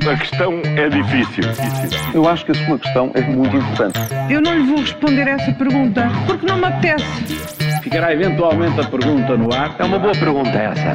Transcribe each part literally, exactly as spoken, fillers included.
A questão é difícil. Eu acho que a sua questão é muito importante. Eu não lhe vou responder essa pergunta, porque não me apetece. Ficará eventualmente a pergunta no ar. É uma boa pergunta essa.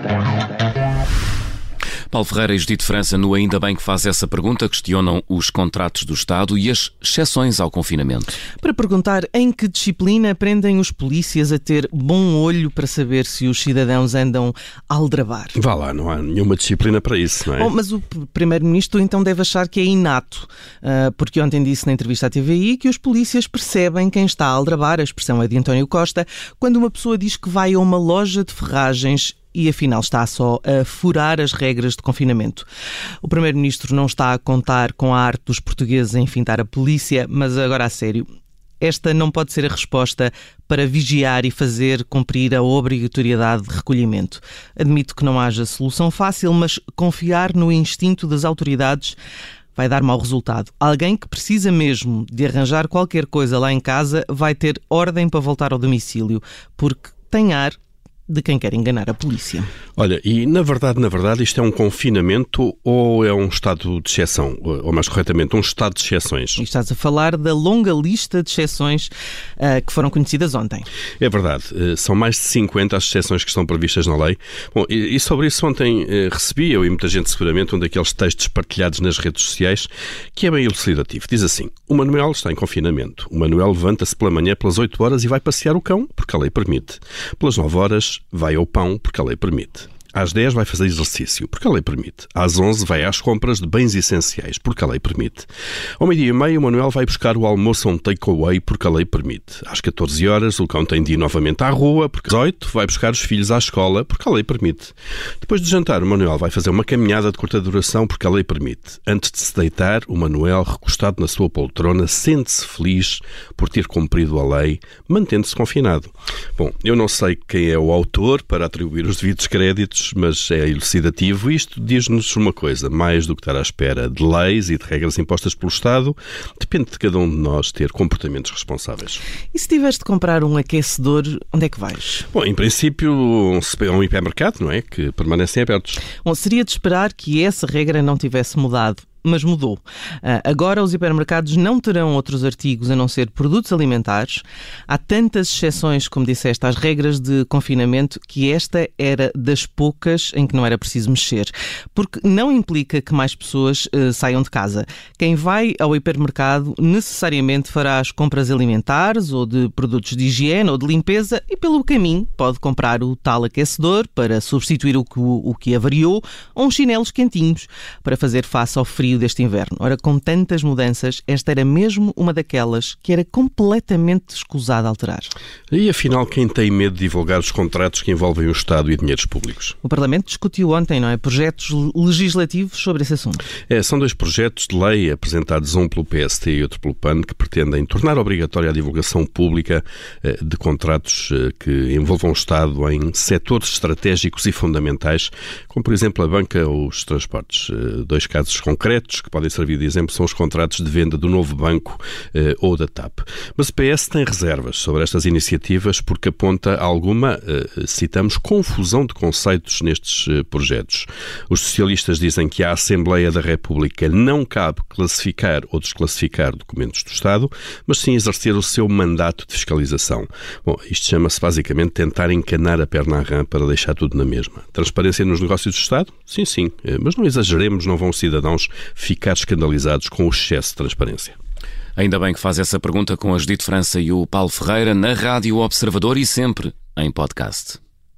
Paulo Ferreira e Judite França, no Ainda Bem que faz essa pergunta, questionam os contratos do Estado e as exceções ao confinamento. Para perguntar em que disciplina aprendem os polícias a ter bom olho para saber se os cidadãos andam a aldrabar. Vá lá, não há nenhuma disciplina para isso, não é? Bom, mas o Primeiro-Ministro então deve achar que é inato, porque ontem disse na entrevista à T V I que os polícias percebem quem está a aldrabar, a expressão é de António Costa, quando uma pessoa diz que vai a uma loja de ferragens e afinal está só a furar as regras de confinamento. O Primeiro-Ministro não está a contar com a arte dos portugueses em fintar a polícia, mas agora a sério, esta não pode ser a resposta para vigiar e fazer cumprir a obrigatoriedade de recolhimento. Admito que não haja solução fácil, mas confiar no instinto das autoridades vai dar mau resultado. Alguém que precisa mesmo de arranjar qualquer coisa lá em casa vai ter ordem para voltar ao domicílio, porque tem ar de quem quer enganar a polícia. Olha, e na verdade, na verdade, isto é um confinamento ou é um estado de exceção? Ou mais corretamente, um estado de exceções? E estás a falar da longa lista de exceções uh, que foram conhecidas ontem. É verdade. Uh, são mais de cinquenta as exceções que estão previstas na lei. Bom, e, e sobre isso ontem uh, recebi, eu e muita gente seguramente, um daqueles textos partilhados nas redes sociais que é bem elucidativo. Diz assim: o Manuel está em confinamento. O Manuel levanta-se pela manhã pelas oito horas e vai passear o cão, porque a lei permite. Pelas nove horas vai ao pão, porque a lei permite. Às dez vai fazer exercício, porque a lei permite. Às onze vai às compras de bens essenciais, porque a lei permite. Ao meio-dia e meio, o Manuel vai buscar o almoço a um takeaway, porque a lei permite. Às catorze horas, o cão tem de ir novamente à rua, porque às oito vai buscar os filhos à escola, porque a lei permite. Depois de jantar, o Manuel vai fazer uma caminhada de curta duração, porque a lei permite. Antes de se deitar, o Manuel, recostado na sua poltrona, sente-se feliz por ter cumprido a lei, mantendo-se confinado. Bom, eu não sei quem é o autor para atribuir os devidos créditos, mas é elucidativo. Isto diz-nos uma coisa: mais do que estar à espera de leis e de regras impostas pelo Estado, depende de cada um de nós ter comportamentos responsáveis. E se tiveres de comprar um aquecedor, onde é que vais? Bom, em princípio, um, um hipermercado, não é? Que permanecem abertos. Bom, seria de esperar que essa regra não tivesse mudado. Mas mudou. Agora os hipermercados não terão outros artigos a não ser produtos alimentares. Há tantas exceções, como disseste, às regras de confinamento, que esta era das poucas em que não era preciso mexer. Porque não implica que mais pessoas uh, saiam de casa. Quem vai ao hipermercado necessariamente fará as compras alimentares ou de produtos de higiene ou de limpeza e pelo caminho pode comprar o tal aquecedor para substituir o que, o que avariou ou uns chinelos quentinhos para fazer face ao frio deste inverno. Ora, com tantas mudanças, esta era mesmo uma daquelas que era completamente escusada a alterar. E afinal, quem tem medo de divulgar os contratos que envolvem o Estado e dinheiros públicos? O Parlamento discutiu ontem, não é? Projetos legislativos sobre esse assunto. É, são dois projetos de lei apresentados, um pelo P S T e outro pelo P A N, que pretendem tornar obrigatória a divulgação pública eh, de contratos eh, que envolvam o Estado em setores estratégicos e fundamentais, como por exemplo a banca ou os transportes. Eh, dois casos concretos que podem servir de exemplo são os contratos de venda do Novo Banco eh, ou da T A P. Mas o P S tem reservas sobre estas iniciativas porque aponta alguma, eh, citamos, confusão de conceitos nestes eh, projetos. Os socialistas dizem que à Assembleia da República não cabe classificar ou desclassificar documentos do Estado, mas sim exercer o seu mandato de fiscalização. Bom, isto chama-se basicamente tentar encanar a perna à rã para deixar tudo na mesma. Transparência nos negócios do Estado? Sim, sim. Eh, mas não exageremos, não vão os cidadãos ficar escandalizados com o excesso de transparência. Ainda bem que faz essa pergunta com a Judite França e o Paulo Ferreira na Rádio Observador e sempre em podcast.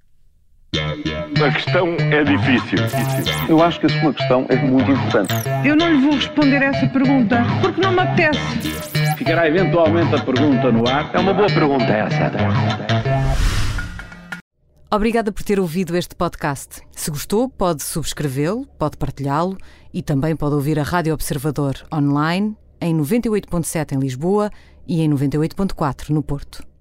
A questão é difícil. Eu acho que a sua questão é muito importante. Eu não lhe vou responder essa pergunta, porque não me apetece. Ficará eventualmente a pergunta no ar. É uma boa pergunta essa. Obrigada por ter ouvido este podcast. Se gostou, pode subscrevê-lo, pode partilhá-lo e também pode ouvir a Rádio Observador online em noventa e oito ponto sete em Lisboa e em noventa e oito ponto quatro no Porto.